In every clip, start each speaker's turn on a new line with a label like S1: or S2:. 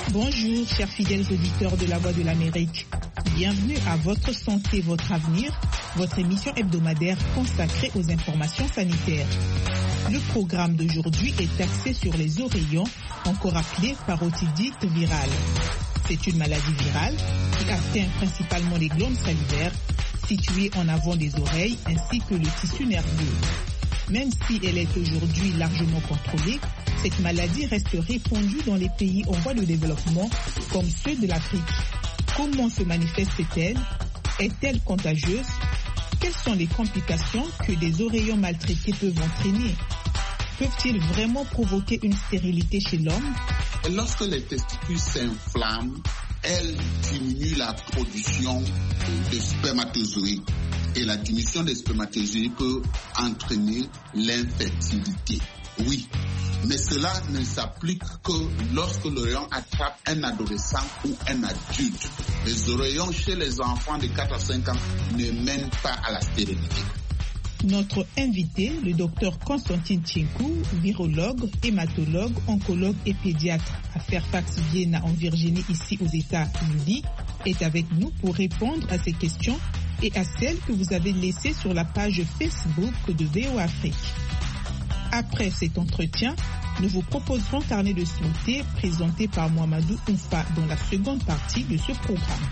S1: Bonjour, chers fidèles auditeurs de La Voix de l'Amérique. Bienvenue à Votre Santé, Votre Avenir, votre émission hebdomadaire consacrée aux informations sanitaires. Le programme d'aujourd'hui est axé sur les oreillons, encore appelés parotidite virale. C'est une maladie virale qui atteint principalement les glandes salivaires situées en avant des oreilles ainsi que le tissu nerveux. Même si elle est aujourd'hui largement contrôlée, cette maladie reste répandue dans les pays en voie de développement, comme ceux de l'Afrique. Comment se manifeste-t-elle? Est-elle contagieuse? Quelles sont les complications que des oreillons maltraités peuvent entraîner? Peuvent-ils vraiment provoquer une stérilité chez l'homme?
S2: Lorsque les testicules s'inflamment, elles diminuent la production de spermatozoïdes. Et la diminution des spermatozoïdes peut entraîner l'infertilité. Oui, mais cela ne s'applique que lorsque l'oreillon attrape un adolescent ou un adulte. Les oreillons chez les enfants de 4 à 5 ans ne mènent pas à la stérilité.
S1: Notre invité, le docteur Constantine Tchenkou, virologue, hématologue, oncologue et pédiatre à Fairfax, Vienna en Virginie, ici aux États-Unis, est avec nous pour répondre à ces questions et à celles que vous avez laissées sur la page Facebook de VOA Afrique. Après cet entretien, nous vous proposerons Carnet de santé présenté par Mohamedou Oumfa dans la seconde partie de ce programme.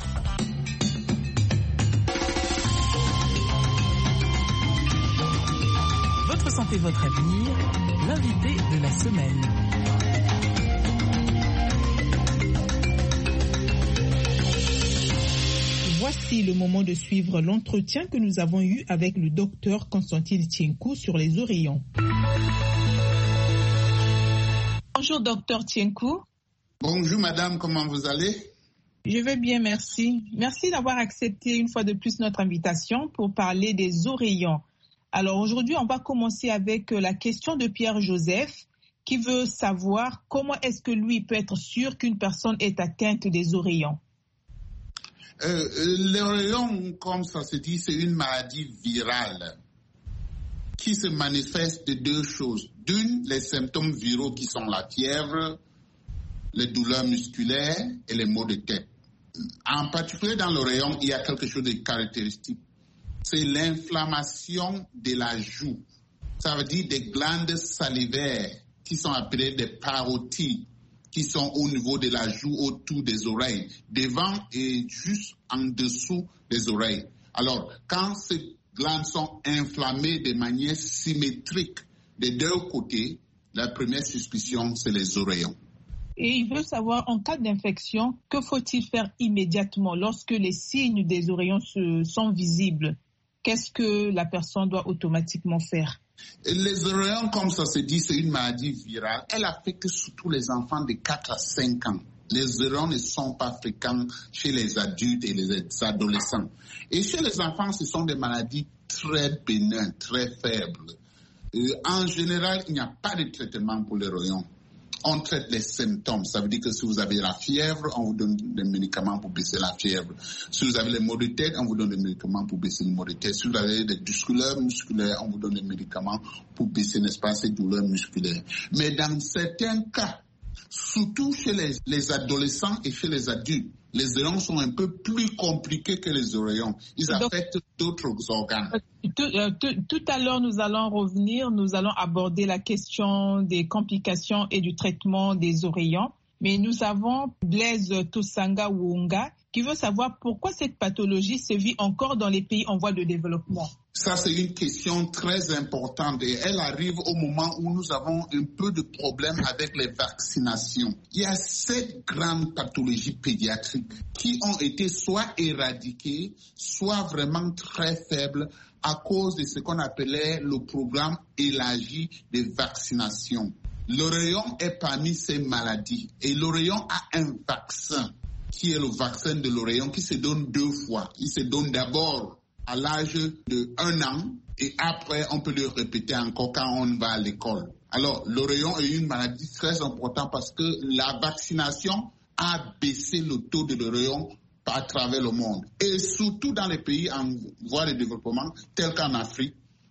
S3: Votre santé, votre avenir, l'invité de la semaine.
S1: Voici le moment de suivre l'entretien que nous avons eu avec le docteur Constantine Tchenkou sur les oreillons. Bonjour docteur Tchenkou.
S2: Bonjour madame, comment vous allez?
S1: Je vais bien, merci. Merci d'avoir accepté une fois de plus notre invitation pour parler des oreillons. Alors aujourd'hui, on va commencer avec la question de Pierre-Joseph qui veut savoir comment est-ce que lui peut être sûr qu'une personne est atteinte des oreillons.
S2: L'oreillon, comme ça se dit, c'est une maladie virale qui se manifeste de deux choses. D'une, les symptômes viraux qui sont la fièvre, les douleurs musculaires et les maux de tête. En particulier dans l'oreillon, il y a quelque chose de caractéristique. C'est l'inflammation de la joue. Ça veut dire des glandes salivaires qui sont appelées des parotides, qui sont au niveau de la joue autour des oreilles, devant et juste en dessous des oreilles. Alors, quand ces glandes sont inflammées de manière symétrique des deux côtés, la première suspicion, c'est les oreillons.
S1: Et il veut savoir, en cas d'infection, que faut-il faire immédiatement lorsque les signes des oreillons sont visibles? Qu'est-ce que la personne doit automatiquement faire?
S2: Les oreillons, comme ça se dit, c'est une maladie virale. Elle affecte surtout les enfants de 4 à 5 ans. Les oreillons ne sont pas fréquents chez les adultes et les adolescents. Et chez les enfants, ce sont des maladies très bénignes, très faibles. En général, il n'y a pas de traitement pour les oreillons. On traite les symptômes. Ça veut dire que si vous avez la fièvre, on vous donne des médicaments pour baisser la fièvre. Si vous avez les maux de tête, on vous donne des médicaments pour baisser les maux de tête. Si vous avez des douleurs musculaires, on vous donne des médicaments pour baisser, n'est-ce pas, ces douleurs musculaires. Mais dans certains cas, surtout chez les adolescents et chez les adultes, les oreillons sont un peu plus compliqués que les oreillons. Ils affectent d'autres organes.
S1: Tout à l'heure, nous allons aborder la question des complications et du traitement des oreillons. Mais nous avons Blaise Tosanga Wonga qui veut savoir pourquoi cette pathologie se vit encore dans les pays en voie de développement.
S2: Ça, c'est une question très importante et elle arrive au moment où nous avons un peu de problème avec les vaccinations. Il y a 7 grandes pathologies pédiatriques qui ont été soit éradiquées, soit vraiment très faibles à cause de ce qu'on appelait le programme élargi de vaccination. L'oreillon est parmi ces maladies et l'oreillon a un vaccin qui est le vaccin de l'oreillon qui se donne 2 fois. Il se donne d'abord à l'âge de 1 an et après on peut le répéter encore quand on va à l'école. Alors l'oreillon est une maladie très importante parce que la vaccination a baissé le taux de l'oreillon à travers le monde et surtout dans les pays en voie de développement tels qu'en Afrique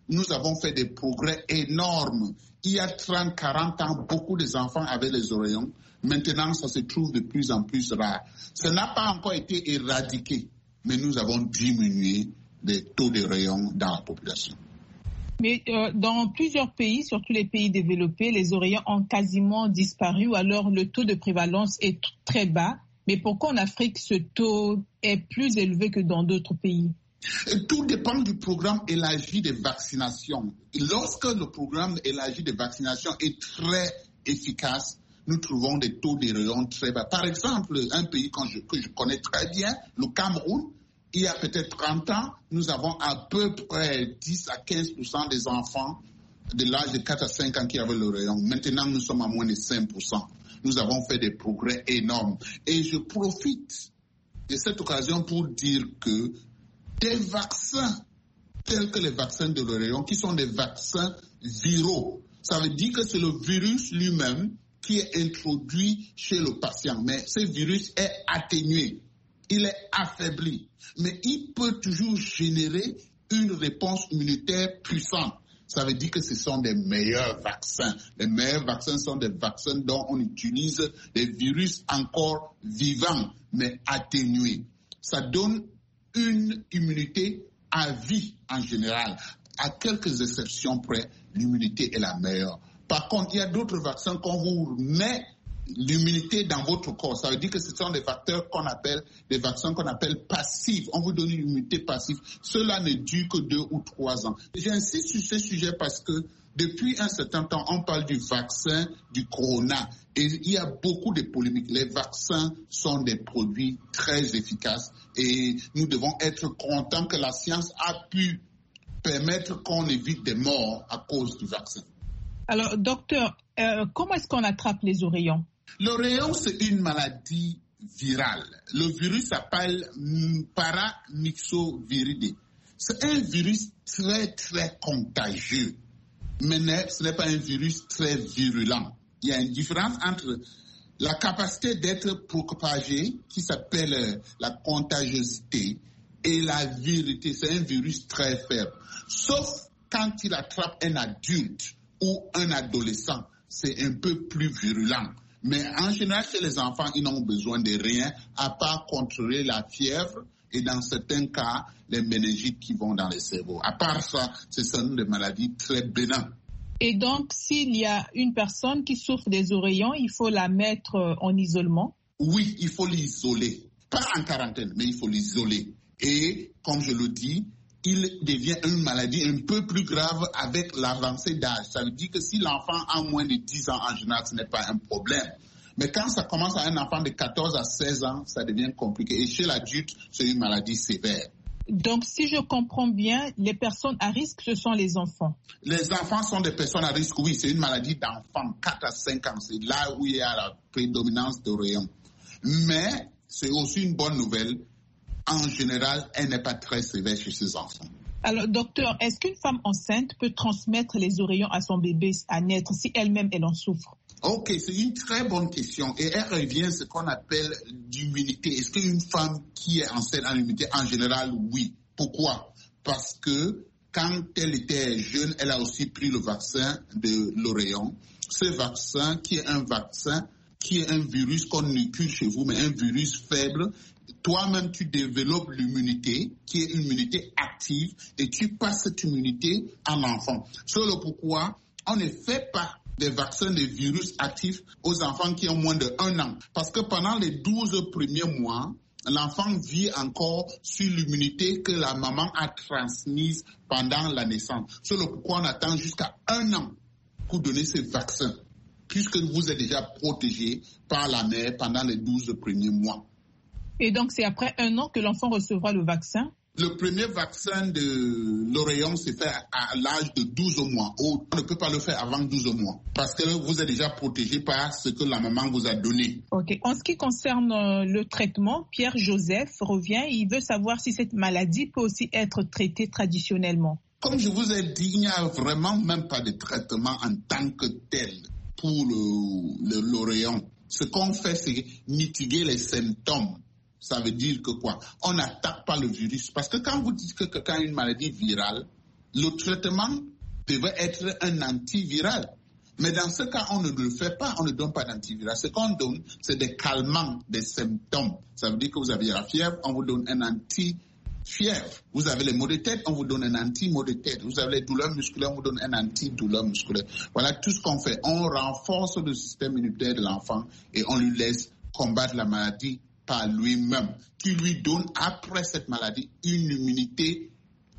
S2: nous avons fait des progrès énormes. Il y a 30, 40 ans, beaucoup d'enfants avaient les oreillons. Maintenant, ça se trouve de plus en plus rare. Ça n'a pas encore été éradiqué, mais nous avons diminué les taux d'oreillons dans la population.
S1: Mais dans plusieurs pays, surtout les pays développés, les oreillons ont quasiment disparu ou alors le taux de prévalence est très bas. Mais pourquoi en Afrique ce taux est plus élevé que dans d'autres pays?
S2: Tout dépend du programme élargi de vaccination. Lorsque le programme élargi de vaccination est très efficace, nous trouvons des taux d'oreillons très bas. Par exemple, un pays que je connais très bien, le Cameroun, il y a peut-être 30 ans, nous avons à peu près 10 à 15% des enfants de l'âge de 4 à 5 ans qui avaient l'oreillon. Maintenant, nous sommes à moins de 5%. Nous avons fait des progrès énormes. Et je profite de cette occasion pour dire que des vaccins tels que les vaccins de l'oreillon, qui sont des vaccins viraux, ça veut dire que c'est le virus lui-même qui est introduit chez le patient. Mais ce virus est atténué, il est affaibli. Mais il peut toujours générer une réponse immunitaire puissante. Ça veut dire que ce sont des meilleurs vaccins. Les meilleurs vaccins sont des vaccins dont on utilise des virus encore vivants, mais atténués. Ça donne une immunité à vie en général. À quelques exceptions près, l'immunité est la meilleure. Par contre, il y a d'autres vaccins qu'on vous met l'immunité dans votre corps. Ça veut dire que ce sont des des vaccins qu'on appelle passifs. On vous donne une immunité passive. Cela ne dure que 2 ou 3 ans. J'insiste sur ce sujet parce que depuis un certain temps, on parle du vaccin du corona. Et il y a beaucoup de polémiques. Les vaccins sont des produits très efficaces et nous devons être contents que la science a pu permettre qu'on évite des morts à cause du vaccin. Alors, docteur, comment est-ce qu'on attrape les oreillons? L'oreillon, c'est une maladie virale. Le virus s'appelle paramyxoviridé. C'est un virus très, très contagieux. Mais ce n'est pas un virus très virulent. Il y a une différence entre la capacité d'être propagé, qui s'appelle la contagiosité, et la virilité. C'est un virus très faible. Sauf quand il attrape un adulte ou un adolescent, c'est un peu plus virulent. Mais en général, chez les enfants, ils n'ont besoin de rien à part contrôler la fièvre et dans certains cas, les méningites qui vont dans le cerveau. À part ça, ce sont des maladies très bénines. Et donc, s'il y a une personne qui souffre des oreillons, il faut la mettre en isolement? Oui, il faut l'isoler. Pas en quarantaine, mais il faut l'isoler. Et, comme je le dis, il devient une maladie un peu plus grave avec l'avancée d'âge. Ça veut dire que si l'enfant a moins de 10 ans, en général, ce n'est pas un problème. Mais quand ça commence à un enfant de 14 à 16 ans, ça devient compliqué. Et chez l'adulte, c'est une maladie sévère. Donc, si je comprends bien, les personnes à risque, ce sont les enfants. Les enfants sont des personnes à risque, oui. C'est une maladie d'enfants, 4 à 5 ans. C'est là où il y a la prédominance d'oreillons. Mais c'est aussi une bonne nouvelle. En général, elle n'est pas très sévère chez ces enfants. Alors, docteur, est-ce qu'une femme enceinte peut transmettre les oreillons à son bébé à naître si elle-même elle en souffre? Ok, c'est une très bonne question et elle revient à ce qu'on appelle l'immunité. Est-ce qu'une femme qui est enceinte a l'immunité? En général, oui. Pourquoi? Parce que quand elle était jeune, elle a aussi pris le vaccin de l'oreillon. Ce vaccin qui est un virus qu'on inocule chez vous, mais un virus faible. Toi-même, tu développes l'immunité, qui est une immunité active, et tu passes cette immunité à l'enfant. C'est le pourquoi on ne fait pas des vaccins de virus actifs aux enfants qui ont moins de 1 an. Parce que pendant les 12 premiers mois, l'enfant vit encore sur l'immunité que la maman a transmise pendant la naissance. C'est le pourquoi on attend jusqu'à 1 an pour donner ces vaccins, puisque vous êtes déjà protégé par la mère pendant les 12 premiers mois. Et donc, c'est après 1 an que l'enfant recevra le vaccin? Le premier vaccin de l'oreillon se fait à l'âge de 12 mois. On ne peut pas le faire avant 12 mois parce que vous êtes déjà protégé par ce que la maman vous a donné. Ok. En ce qui concerne le traitement, Pierre-Joseph revient et il veut savoir si cette maladie peut aussi être traitée traditionnellement. Comme je vous ai dit, il n'y a vraiment même pas de traitement en tant que tel pour l'oreillon. Ce qu'on fait, c'est mitiguer les symptômes. Ça veut dire que quoi? On n'attaque pas le virus. Parce que quand vous dites que quelqu'un a une maladie virale, Le traitement devait être un antiviral. Mais dans ce cas, on ne le fait pas, on ne donne pas d'antiviral. Ce qu'on donne, c'est des calmants des symptômes. Ça veut dire que vous avez la fièvre, on vous donne un anti-fièvre. Vous avez les maux de tête, on vous donne un anti-maux de tête. Vous avez les douleurs musculaires, on vous donne un anti-douleur musculaire. Voilà tout ce qu'on fait. On renforce le système immunitaire de l'enfant et on lui laisse combattre la maladie par lui-même, qui lui donne, après cette maladie, une immunité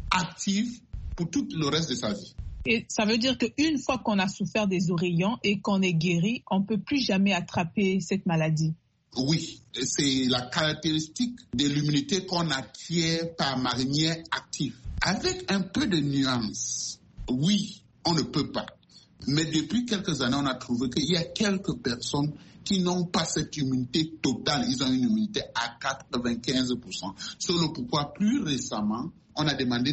S2: active pour tout le reste de sa vie.
S1: Et ça veut dire qu'une fois qu'on a souffert des oreillons et qu'on est guéri, on ne peut plus jamais attraper cette maladie.
S2: Oui, c'est la caractéristique de l'immunité qu'on acquiert par manière active. Avec un peu de nuance, oui, on ne peut pas. Mais depuis quelques années, on a trouvé qu'il y a quelques personnes qui n'ont pas cette immunité totale. Ils ont une immunité à 95%. C'est le pourquoi, plus récemment, on a demandé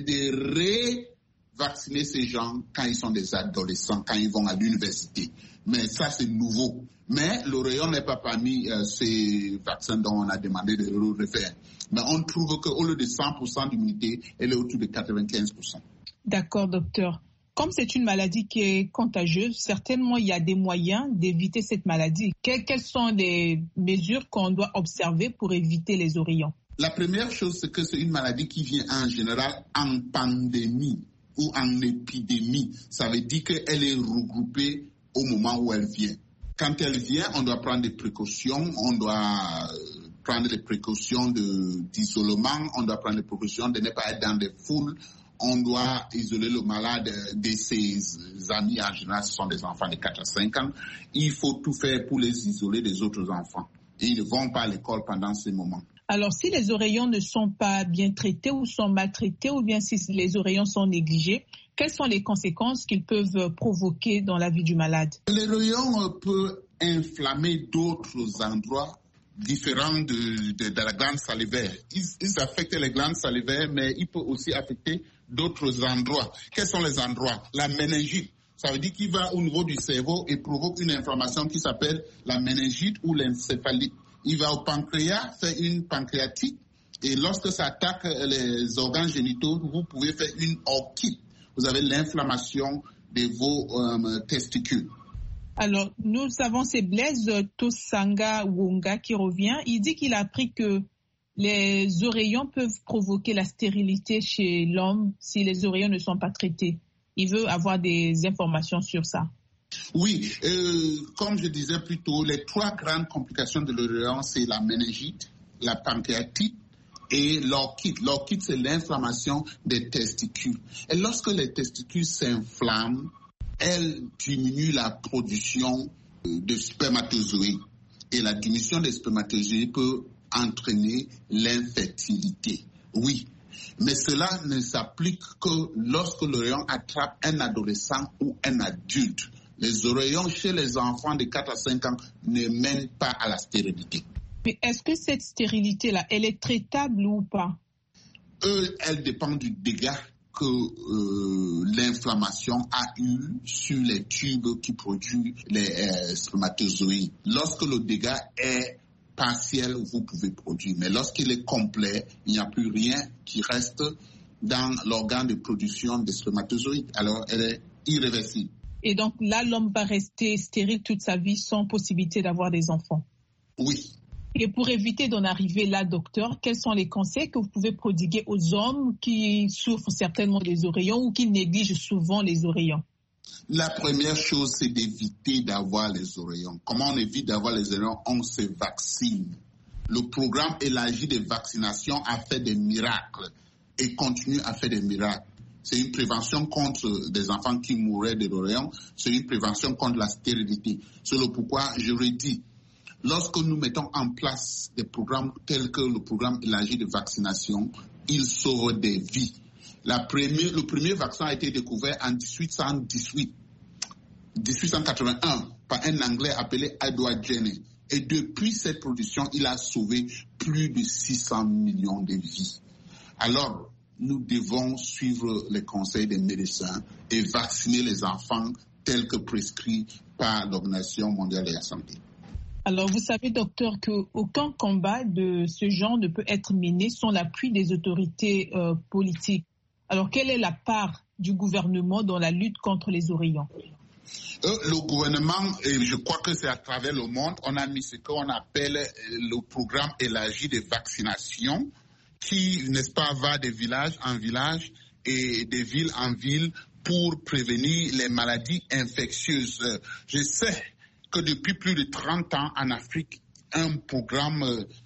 S2: de vacciner ces gens quand ils sont des adolescents, quand ils vont à l'université. Mais ça, c'est nouveau. Mais l'oreillon n'est pas parmi ces vaccins dont on a demandé de le refaire. Mais on trouve qu'au lieu de 100% d'immunité, elle est autour de 95%.
S1: D'accord, docteur. Comme c'est une maladie qui est contagieuse, certainement il y a des moyens d'éviter cette maladie. Quelles sont les mesures qu'on doit observer pour éviter les oreillons?
S2: La première chose, c'est que c'est une maladie qui vient en général en pandémie ou en épidémie. Ça veut dire qu'elle est regroupée au moment où elle vient. Quand elle vient, on doit prendre des précautions, on doit prendre des précautions d'isolement, on doit prendre des précautions de ne pas être dans des foules, on doit isoler le malade de ses amis. En général, ce sont des enfants de 4 à 5 ans. Il faut tout faire pour les isoler des autres enfants. Et ils ne vont pas à l'école pendant ces moments.
S1: Alors, si les oreillons ne sont pas bien traités ou sont maltraités, ou bien si les oreillons sont négligés, quelles sont les conséquences qu'ils peuvent provoquer dans la vie du malade? Les
S2: oreillons peuvent inflammer d'autres endroits différents de la glande salivaire. Ils affectent les glandes salivaires, mais ils peuvent aussi affecter d'autres endroits. Quels sont les endroits? La méningite. Ça veut dire qu'il va au niveau du cerveau et provoque une inflammation qui s'appelle la méningite ou l'encéphalite. Il va au pancréas, faire une pancréatite, et lorsque ça attaque les organes génitaux, vous pouvez faire une orchite. Vous avez l'inflammation de vos testicules. Alors, nous avons c'est Blaise
S1: Tosanga Wonga qui revient. Il dit qu'il a appris que les oreillons peuvent provoquer la stérilité chez l'homme si les oreillons ne sont pas traités. Il veut avoir des informations sur ça.
S2: Oui, comme je disais plus tôt, les 3 grandes complications de l'oreillon, c'est la méningite, la pancréatite et l'orchite. L'orchite, c'est l'inflammation des testicules. Et lorsque les testicules s'inflamment, elles diminuent la production de spermatozoïdes. Et la diminution des spermatozoïdes peut entraîner l'infertilité. Oui. Mais cela ne s'applique que lorsque l'oreillon attrape un adolescent ou un adulte. Les oreillons chez les enfants de 4 à 5 ans ne mènent pas à la stérilité.
S1: Mais est-ce que cette stérilité-là, elle est traitable ou pas?
S2: Elle dépend du dégât que l'inflammation a eu sur les tubes qui produisent les spermatozoïdes. Lorsque le dégât est partiel, vous pouvez produire. Mais lorsqu'il est complet, il n'y a plus rien qui reste dans l'organe de production des spermatozoïdes. Alors, elle est irréversible.
S1: Et donc là, l'homme va rester stérile toute sa vie sans possibilité d'avoir des enfants?
S2: Oui.
S1: Et pour éviter d'en arriver là, docteur, quels sont les conseils que vous pouvez prodiguer aux hommes qui souffrent certainement des oreillons ou qui négligent souvent les oreillons?
S2: La première chose, c'est d'éviter d'avoir les oreillons. Comment on évite d'avoir les oreillons? On se vaccine. Le programme élargi de vaccination a fait des miracles et continue à faire des miracles. C'est une prévention contre des enfants qui mourraient de l'oreillon. C'est une prévention contre la stérilité. C'est le pourquoi je redis, lorsque nous mettons en place des programmes tels que le programme élargi de vaccination, ils sauvent des vies. Le premier vaccin a été découvert en 1881 par un Anglais appelé Edward Jenner. Et depuis cette production, il a sauvé plus de 600 millions de vies. Alors, nous devons suivre les conseils des médecins et vacciner les enfants tels que prescrits par l'Organisation mondiale de la santé.
S1: Alors, vous savez, docteur, qu'aucun combat de ce genre ne peut être mené sans l'appui des autorités politiques. Alors, quelle est la part du gouvernement dans la lutte contre les oreillons?
S2: Le gouvernement, et je crois que c'est à travers le monde, on a mis ce qu'on appelle le programme élargi de vaccination qui, n'est-ce pas, va de village en village et de ville en ville pour prévenir les maladies infectieuses. Je sais que depuis plus de 30 ans en Afrique, un programme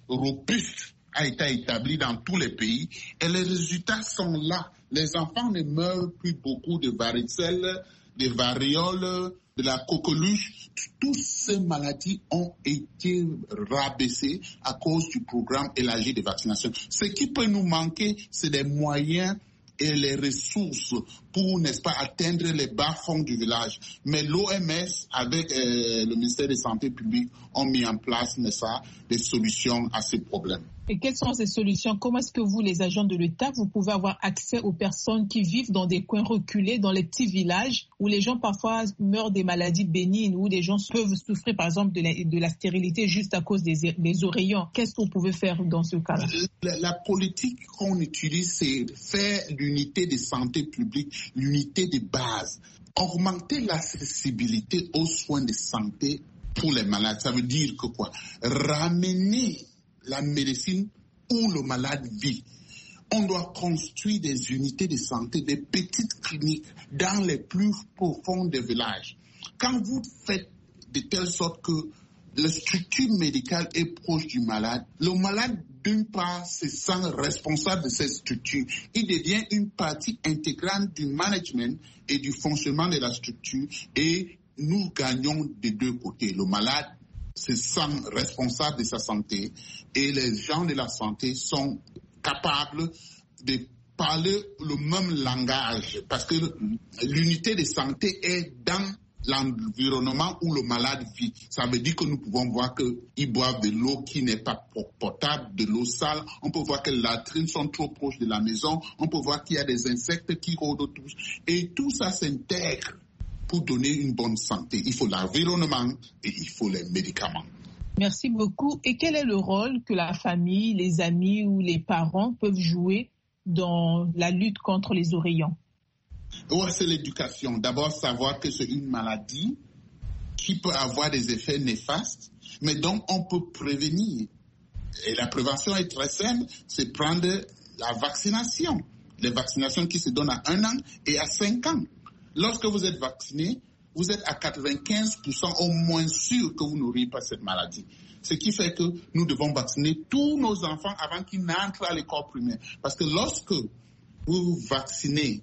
S2: robuste a été établi dans tous les pays et les résultats sont là. Les enfants ne meurent plus beaucoup de varicelle, de variole, de la coqueluche. Toutes ces maladies ont été rabaissées à cause du programme élargi de vaccination. Ce qui peut nous manquer, c'est des moyens et les ressources pour, n'est-ce pas, atteindre les bas-fonds du village. Mais l'OMS, avec le ministère de la Santé publique, ont mis en place, n'est-ce pas, des solutions à ces problèmes.
S1: Et quelles sont ces solutions? Comment est-ce que vous, les agents de l'État, vous pouvez avoir accès aux personnes qui vivent dans des coins reculés, dans les petits villages, où les gens parfois meurent des maladies bénignes, où des gens peuvent souffrir, par exemple, de la stérilité juste à cause des oreillons? Qu'est-ce que vous pouvez faire dans ce cas-là?
S2: La politique qu'on utilise, c'est faire l'unité de santé publique, l'unité de base. Augmenter l'accessibilité aux soins de santé pour les malades. Ça veut dire que quoi? Ramener la médecine où le malade vit. On doit construire des unités de santé, des petites cliniques dans les plus profonds des villages. Quand vous faites de telle sorte que la structure médicale est proche du malade, le malade, d'une part, se sent responsable de cette structure. Il devient une partie intégrante du management et du fonctionnement de la structure et nous gagnons des deux côtés. Le malade se sent responsable de sa santé et les gens de la santé sont capables de parler le même langage parce que l'unité de santé est dans l'environnement où le malade vit. Ça veut dire que nous pouvons voir qu'ils boivent de l'eau qui n'est pas potable, de l'eau sale. On peut voir que les latrines sont trop proches de la maison. On peut voir qu'il y a des insectes qui rôdent autour. Et tout ça s'intègre pour donner une bonne santé. Il faut l'environnement et il faut les médicaments.
S1: Merci beaucoup. Et quel est le rôle que la famille, les amis ou les parents peuvent jouer dans la lutte contre les oreillons?
S2: Ouais, c'est l'éducation. D'abord, savoir que c'est une maladie qui peut avoir des effets néfastes, mais dont on peut prévenir. Et la prévention est très simple, c'est prendre la vaccination. Les vaccinations qui se donnent à 1 an et à 5 ans. Lorsque vous êtes vacciné, vous êtes à 95% au moins sûr que vous n'aurez pas cette maladie. Ce qui fait que nous devons vacciner tous nos enfants avant qu'ils n'entrent à l'école primaire. Parce que lorsque vous vaccinez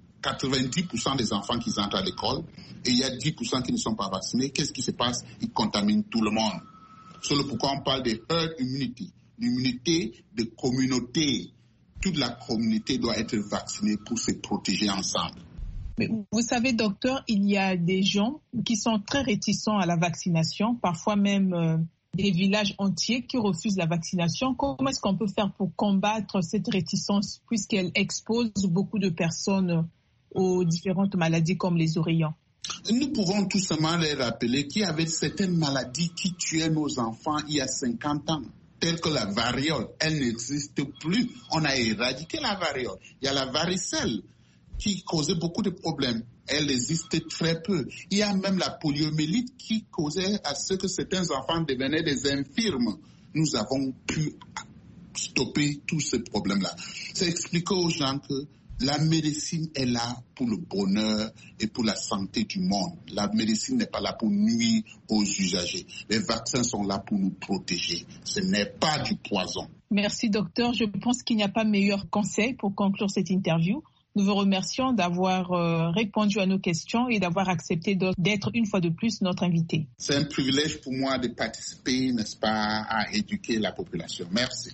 S2: 90% des enfants qui entrent à l'école et il y a 10% qui ne sont pas vaccinés, qu'est-ce qui se passe? Ils contaminent tout le monde. C'est pourquoi on parle de herd immunity, l'immunité de communauté. Toute la communauté doit être vaccinée pour se protéger ensemble.
S1: Mais vous savez, docteur, il y a des gens qui sont très réticents à la vaccination, parfois même des villages entiers qui refusent la vaccination. Comment est-ce qu'on peut faire pour combattre cette réticence puisqu'elle expose beaucoup de personnes aux différentes maladies comme les oreillons?
S2: Nous pouvons tout simplement les rappeler qu'il y avait certaines maladies qui tuaient nos enfants il y a 50 ans. Telle que la variole, elle n'existe plus. On a éradiqué la variole. Il y a la varicelle qui causait beaucoup de problèmes. Elle existe très peu. Il y a même la poliomyélite qui causait à ce que certains enfants devenaient des infirmes. Nous avons pu stopper tous ces problèmes-là. C'est expliquer aux gens que la médecine est là pour le bonheur et pour la santé du monde. La médecine n'est pas là pour nuire aux usagers. Les vaccins sont là pour nous protéger. Ce n'est pas du poison.
S1: Merci, docteur. Je pense qu'il n'y a pas meilleur conseil pour conclure cette interview. Nous vous remercions d'avoir répondu à nos questions et d'avoir accepté d'être une fois de plus notre invité.
S2: C'est un privilège pour moi de participer, n'est-ce pas, à éduquer la population. Merci.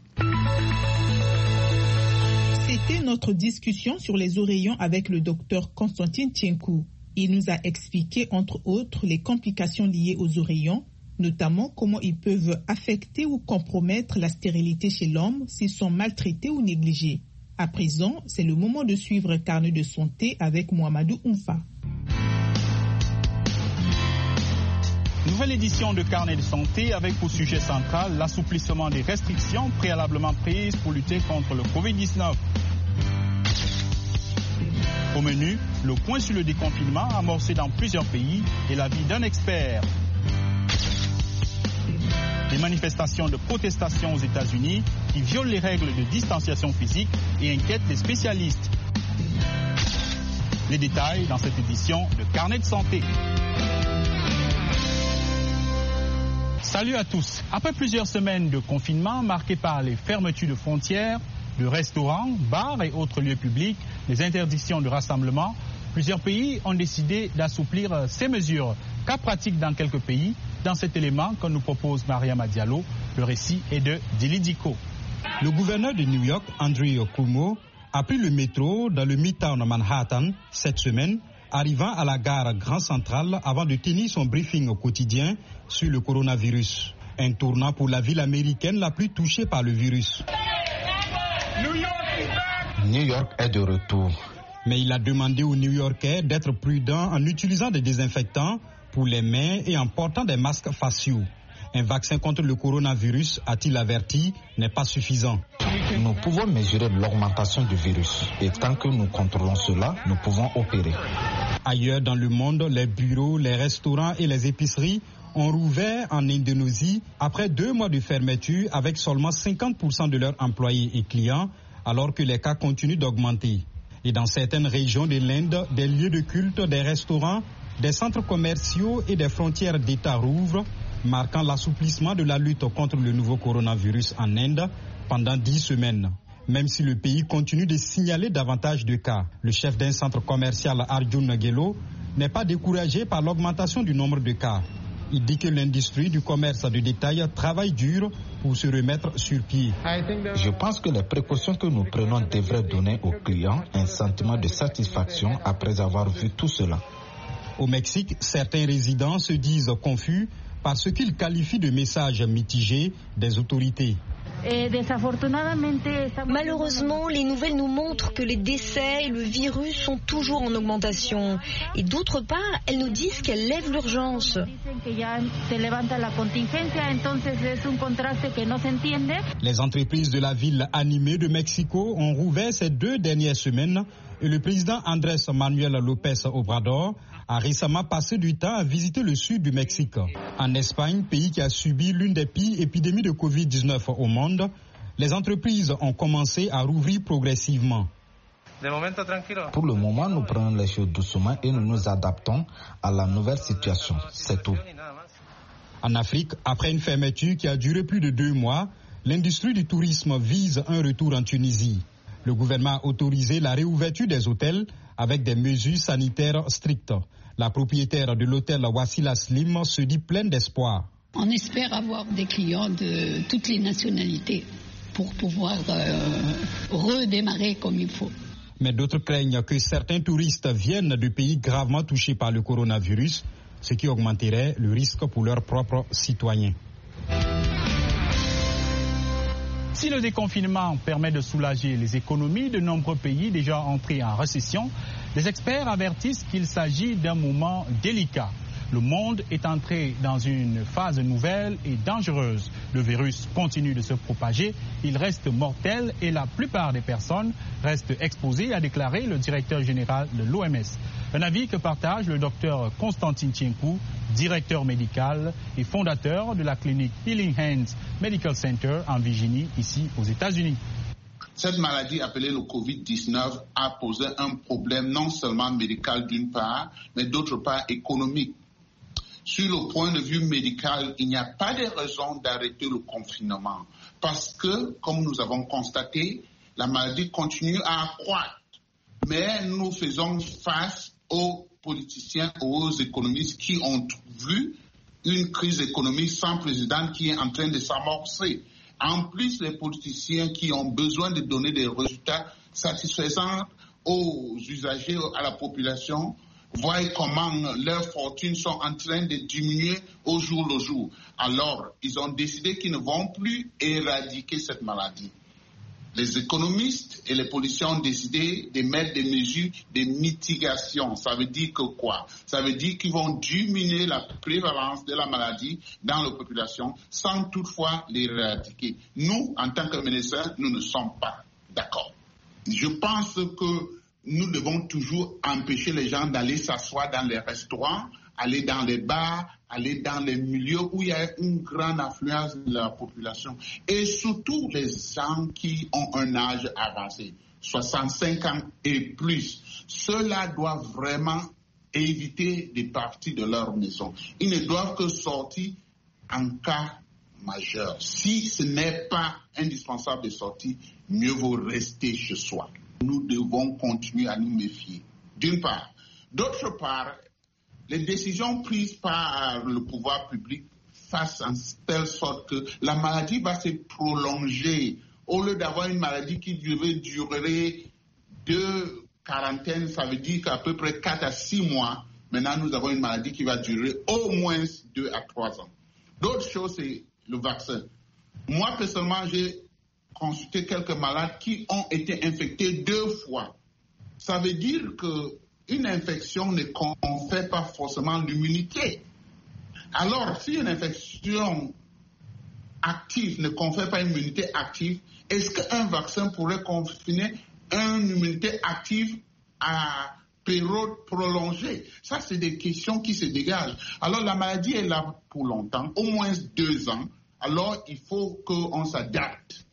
S1: C'était notre discussion sur les oreillons avec le docteur Constantine Tienkou. Il nous a expliqué, entre autres, les complications liées aux oreillons, notamment comment ils peuvent affecter ou compromettre la stérilité chez l'homme s'ils sont maltraités ou négligés. À présent, c'est le moment de suivre Carnet de santé avec Mohamedou Oumfa.
S4: Nouvelle édition de Carnet de santé avec pour sujet central l'assouplissement des restrictions préalablement prises pour lutter contre le Covid-19. Au menu, le point sur le déconfinement amorcé dans plusieurs pays et l'avis d'un expert. Des manifestations de protestation aux États-Unis qui violent les règles de distanciation physique et inquiètent les spécialistes. Les détails dans cette édition de Carnet de santé. Salut à tous. Après plusieurs semaines de confinement marquées par les fermetures de frontières, de restaurants, bars et autres lieux publics, les interdictions de rassemblement, plusieurs pays ont décidé d'assouplir ces mesures. Cas pratique dans quelques pays, dans cet élément que nous propose Mariama Diallo, le récit est de Dili Diko.
S5: Le gouverneur de New York, Andrew Cuomo, a pris le métro dans le Midtown Manhattan cette semaine, arrivant à la gare Grand Central avant de tenir son briefing quotidien sur le coronavirus. Un tournant pour la ville américaine la plus touchée par le virus.
S6: New York est de retour.
S5: Mais il a demandé aux New-Yorkais d'être prudents en utilisant des désinfectants pour les mains et en portant des masques faciaux. Un vaccin contre le coronavirus, a-t-il averti, n'est pas suffisant.
S6: Nous pouvons mesurer l'augmentation du virus et tant que nous contrôlons cela, nous pouvons opérer.
S5: Ailleurs dans le monde, les bureaux, les restaurants et les épiceries ont rouvert en Indonésie après 2 mois de fermeture avec seulement 50% de leurs employés et clients, alors que les cas continuent d'augmenter. Et dans certaines régions de l'Inde, des lieux de culte, des restaurants, des centres commerciaux et des frontières d'État rouvrent, marquant l'assouplissement de la lutte contre le nouveau coronavirus en Inde pendant 10 semaines. Même si le pays continue de signaler davantage de cas, le chef d'un centre commercial, Arjun Gelo, n'est pas découragé par l'augmentation du nombre de cas. Il dit que l'industrie du commerce de détail travaille dur pour se remettre sur pied.
S6: Je pense que les précautions que nous prenons devraient donner aux clients un sentiment de satisfaction après avoir vu tout cela.
S5: Au Mexique, certains résidents se disent confus par ce qu'ils qualifient de messages mitigés des autorités.
S7: Malheureusement, les nouvelles nous montrent que les décès et le virus sont toujours en augmentation. Et d'autre part, elles nous disent qu'elles lèvent l'urgence.
S5: Les entreprises de la ville animée de Mexico ont rouvert ces 2 dernières semaines et le président Andrés Manuel López Obrador a récemment passé du temps à visiter le sud du Mexique. En Espagne, pays qui a subi l'une des pires épidémies de Covid-19 au monde, les entreprises ont commencé à rouvrir progressivement.
S6: Pour le moment, nous prenons les choses doucement et nous nous adaptons à la nouvelle situation. C'est tout.
S5: En Afrique, après une fermeture qui a duré plus de 2 mois, l'industrie du tourisme vise un retour en Tunisie. Le gouvernement a autorisé la réouverture des hôtels avec des mesures sanitaires strictes. La propriétaire de l'hôtel Wassila Slim se dit pleine d'espoir.
S8: On espère avoir des clients de toutes les nationalités pour pouvoir redémarrer comme il faut.
S5: Mais d'autres craignent que certains touristes viennent de pays gravement touchés par le coronavirus, ce qui augmenterait le risque pour leurs propres citoyens.
S4: Si le déconfinement permet de soulager les économies de nombreux pays déjà entrés en récession, les experts avertissent qu'il s'agit d'un moment délicat. Le monde est entré dans une phase nouvelle et dangereuse. Le virus continue de se propager, il reste mortel et la plupart des personnes restent exposées, a déclaré le directeur général de l'OMS. Un avis que partage le docteur Konstantin Tienkou, directeur médical et fondateur de la clinique Healing Hands Medical Center en Virginie, ici aux États-Unis.
S2: Cette maladie appelée le Covid-19 a posé un problème non seulement médical d'une part, mais d'autre part économique. Sur le point de vue médical, il n'y a pas de raison d'arrêter le confinement parce que, comme nous avons constaté, la maladie continue à accroître. Mais nous faisons face aux politiciens, aux économistes qui ont vu une crise économique sans précédent qui est en train de s'amorcer. En plus, les politiciens qui ont besoin de donner des résultats satisfaisants aux usagers, à la population, voient comment leurs fortunes sont en train de diminuer au jour le jour. Alors, ils ont décidé qu'ils ne vont plus éradiquer cette maladie. Les économistes et les politiciens ont décidé de mettre des mesures de mitigation. Ça veut dire que quoi? Ça veut dire qu'ils vont diminuer la prévalence de la maladie dans la population sans toutefois l'éradiquer. Nous, en tant que médecins, nous ne sommes pas d'accord. Je pense que nous devons toujours empêcher les gens d'aller s'asseoir dans les restaurants, aller dans les bars, aller dans les milieux où il y a une grande affluence de la population. Et surtout les gens qui ont un âge avancé, 65 ans et plus. Ceux-là doivent vraiment éviter de partir de leur maison. Ils ne doivent que sortir en cas majeur. Si ce n'est pas indispensable de sortir, mieux vaut rester chez soi. Nous devons continuer à nous méfier, d'une part. D'autre part, les décisions prises par le pouvoir public fassent en telle sorte que la maladie va se prolonger. Au lieu d'avoir une maladie qui devait durer 2 quarantaines, ça veut dire qu'à peu près 4 à 6 mois, maintenant nous avons une maladie qui va durer au moins 2 à 3 ans. D'autre chose, c'est le vaccin. Moi, personnellement, j'ai consulté quelques malades qui ont été infectés 2 fois. Ça veut dire qu'une infection ne confère pas forcément l'immunité. Alors, si une infection active ne confère pas une immunité active, est-ce qu'un vaccin pourrait confiner une immunité active à période prolongée? Ça, c'est des questions qui se dégagent. Alors, la maladie est là pour longtemps, au moins 2 ans. Alors, il faut qu'on s'adapte.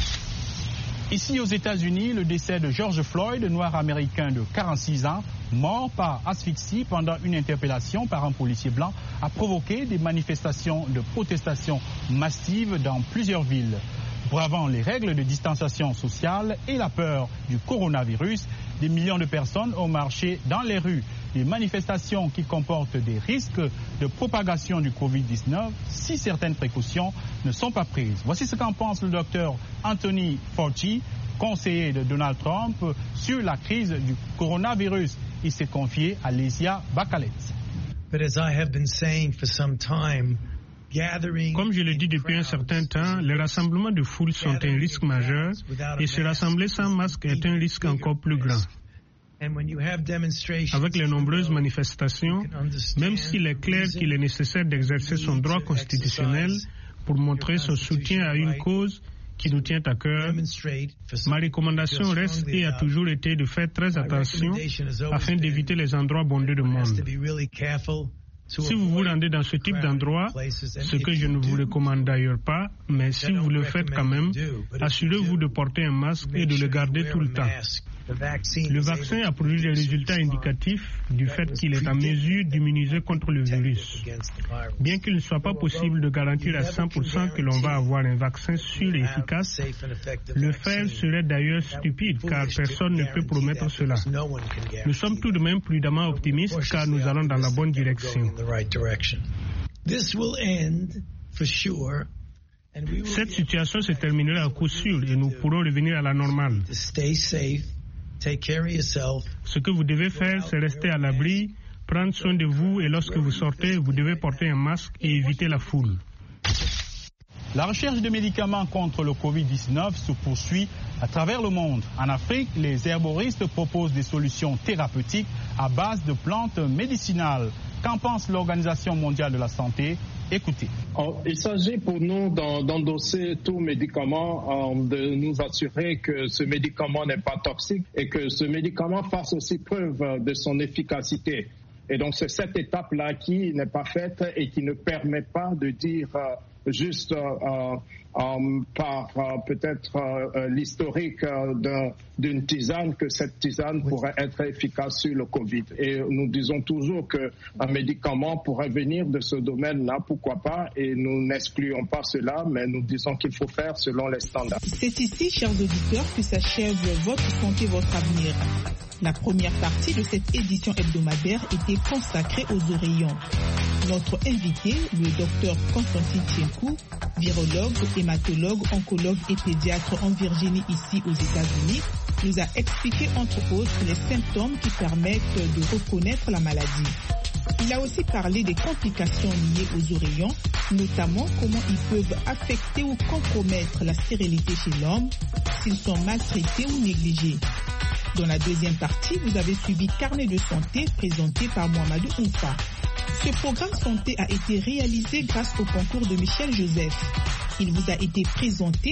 S4: Ici aux États-Unis, le décès de George Floyd, noir américain de 46 ans, mort par asphyxie pendant une interpellation par un policier blanc, a provoqué des manifestations de protestation massives dans plusieurs villes. Bravant les règles de distanciation sociale et la peur du coronavirus, des millions de personnes ont marché dans les rues. Des manifestations qui comportent des risques de propagation du Covid-19 si certaines précautions ne sont pas prises. Voici ce qu'en pense le docteur Anthony Fauci, conseiller de Donald Trump sur la crise du coronavirus. Il s'est confié à Lesia Bakalet.
S9: Comme je le dis depuis un certain temps, les rassemblements de foule sont un risque majeur et se rassembler sans masque est un risque encore plus grand. Avec les nombreuses manifestations, même s'il est clair qu'il est nécessaire d'exercer son droit constitutionnel pour montrer son soutien à une cause qui nous tient à cœur, ma recommandation reste et a toujours été de faire très attention afin d'éviter les endroits bondés de monde. Si vous vous rendez dans ce type d'endroit, ce que je ne vous recommande d'ailleurs pas, mais si vous le faites quand même, assurez-vous de porter un masque et de le garder tout le temps. Le vaccin a produit des résultats indicatifs du fait qu'il est en mesure d'immuniser contre le virus. Bien qu'il ne soit pas possible de garantir à 100% que l'on va avoir un vaccin sûr et efficace, le faire serait d'ailleurs stupide car personne ne peut promettre cela. Nous sommes tout de même prudemment optimistes car nous allons dans la bonne direction. Cette situation se terminera à coup sûr et nous pourrons revenir à la normale. Ce que vous devez faire, c'est rester à l'abri, prendre soin de vous et lorsque vous sortez, vous devez porter un masque et éviter la foule.
S4: La recherche de médicaments contre le Covid-19 se poursuit à travers le monde. En Afrique, les herboristes proposent des solutions thérapeutiques à base de plantes médicinales. Qu'en pense l'Organisation mondiale de la santé? Écoutez.
S10: Il s'agit pour nous d'endosser tout médicament, de nous assurer que ce médicament n'est pas toxique et que ce médicament fasse aussi preuve de son efficacité. Et donc c'est cette étape-là qui n'est pas faite et qui ne permet pas de dire juste par peut-être l'historique d'une tisane que cette tisane pourrait être efficace sur le Covid. Et nous disons toujours qu'un médicament pourrait venir de ce domaine-là, pourquoi pas, et nous n'excluons pas cela, mais nous disons qu'il faut faire selon les standards.
S1: C'est ici, chers auditeurs, que s'achève Votre santé, votre avenir. La première partie de cette édition hebdomadaire était consacrée aux oreillons. Notre invité, le docteur Constantin Tchenkou, virologue, hématologue, oncologue et pédiatre en Virginie, ici aux États-Unis, nous a expliqué entre autres les symptômes qui permettent de reconnaître la maladie. Il a aussi parlé des complications liées aux oreillons, notamment comment ils peuvent affecter ou compromettre la stérilité chez l'homme s'ils sont maltraités ou négligés. Dans la deuxième partie, vous avez suivi Carnet de santé présenté par Mohamedou Oumfa. Ce programme santé a été réalisé grâce au concours de Michel Joseph. Il vous a été présenté